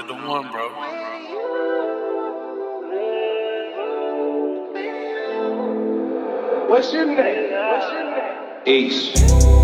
You're the one, bro. What's your name? Ace.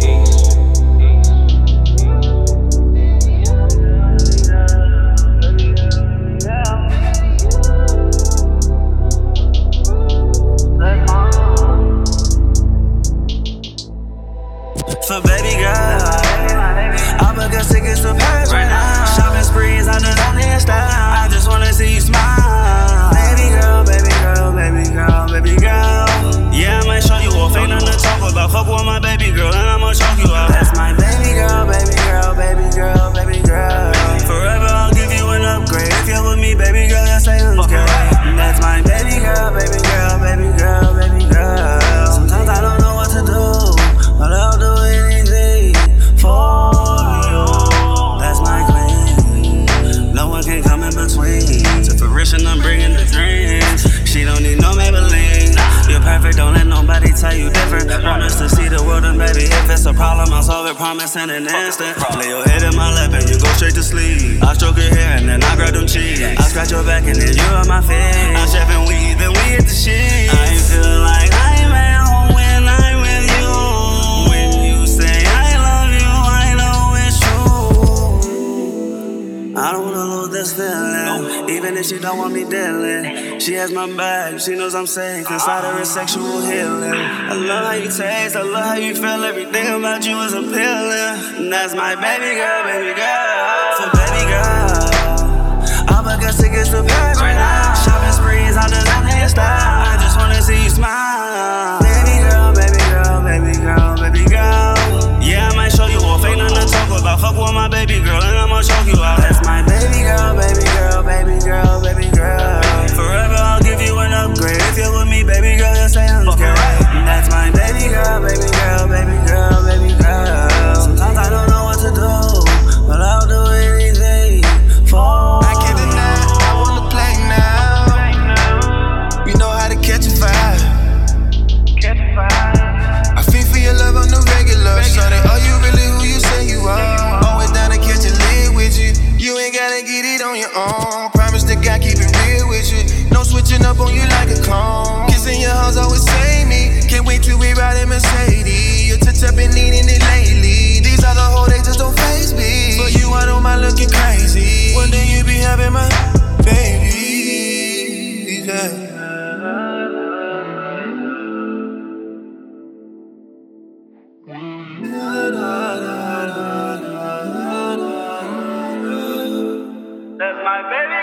For baby girl, I book us tickets to Paris right now. Shopping sprees, I just only style. I just wanna see you smile. Baby girl, baby girl, baby girl, baby girl. Yeah, I might show you off, ain't nothing to talk about. Fuck with my baby girl, and I'ma choke you out. That's my baby girl, baby girl, baby girl, baby girl. Forever I'll give you an upgrade. If you're with me, baby girl, that's a unscared. That's my baby girl, baby girl, baby girl, baby girl. Sometimes I don't know what to do, but I'll do anything for you. That's my queen. No one can come in between. To fruition, I'm bringing the dreams. She don't need no Maybelline. You're perfect, don't let nobody tell you different. Want us to see the world, and baby, if it's a problem, I'll solve it, promise in an instant. Lay your head in my lap and you go straight to sleep. I stroke your hair and then I grab them cheeks. I scratch your back and then you on my face. I'm chefing weed, then we hit the shit. I ain't feeling like I'm at home when I'm with you. When you say I love you, I know it's true. I don't wanna lose this feeling, even if she don't want me dealing. She has my back, she knows I'm safe. Inside her is sexual healing. I love how you taste, I love how you feel. Everything about you is appealing. And that's my baby girl, baby girl. So baby girl, I book us tickets to Paris right now. Shopping sprees, I design your style. I just wanna see you smile. Baby girl, baby girl, baby girl, baby girl. Yeah, I might show you off, ain't nothing to talk about. Fuck with my baby girl, and I'ma choke you out. That's my baby girl, baby girl, baby girl, baby girl. Forever I'll give you an upgrade. If you're with me, baby girl, you'll say I'm scared. That's my baby girl, baby girl, baby girl, baby girl. Sometimes I don't know what to do, but I'll do anything for I can't deny, I wanna play now. You know how to catch a vibe. I feel for your love on the regular. Shawty, are you really who you say you are? Always down to catch a lead with you. You ain't gotta get it on your own. Promise to God, keep it real with you. No switching up on you like a clone. Kissing your house always save me. Can't wait till we ride in Mercedes. Your touch up been needing it lately. These other hoes, they just don't faze me. For you, I don't mind looking crazy. One day you be having my baby. Yeah. That's my baby.